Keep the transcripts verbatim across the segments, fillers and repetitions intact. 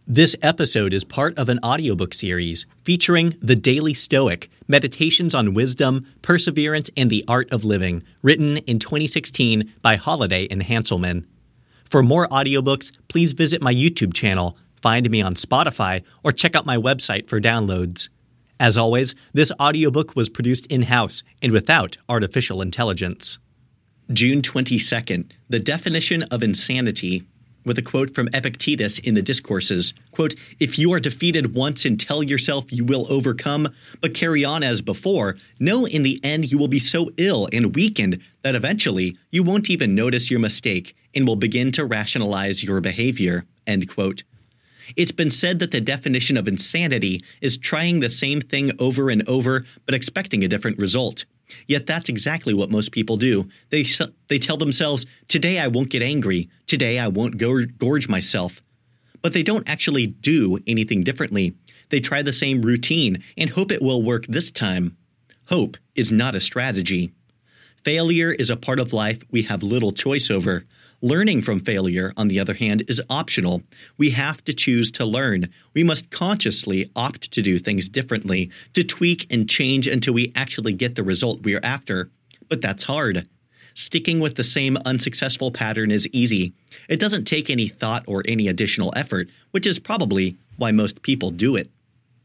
This episode is part of an audiobook series featuring The Daily Stoic, Meditations on Wisdom, Perseverance, and the Art of Living, written in twenty sixteen by Holiday and Hanselman. For more audiobooks, please visit my YouTube channel, find me on Spotify, or check out my website for downloads. As always, this audiobook was produced in-house and without artificial intelligence. June twenty-second, The Definition of Insanity, with a quote from Epictetus in the Discourses, quote, "If you are defeated once and tell yourself you will overcome, but carry on as before, know in the end you will be so ill and weakened that eventually you won't even notice your mistake and will begin to rationalize your behavior," end quote. It's been said that the definition of insanity is trying the same thing over and over but expecting a different result. Yet that's exactly what most people do. They they tell themselves, today I won't get angry, today I won't gorge myself. But they don't actually do anything differently. They try the same routine and hope it will work this time. Hope is not a strategy. Failure is a part of life we have little choice over. Learning from failure, on the other hand, is optional. We have to choose to learn. We must consciously opt to do things differently, to tweak and change until we actually get the result we are after. But that's hard. Sticking with the same unsuccessful pattern is easy. It doesn't take any thought or any additional effort, which is probably why most people do it.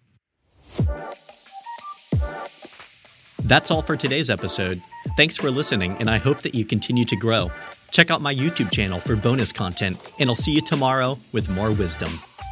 That's all for today's episode. Thanks for listening, and I hope that you continue to grow. Check out my YouTube channel for bonus content, and I'll see you tomorrow with more wisdom.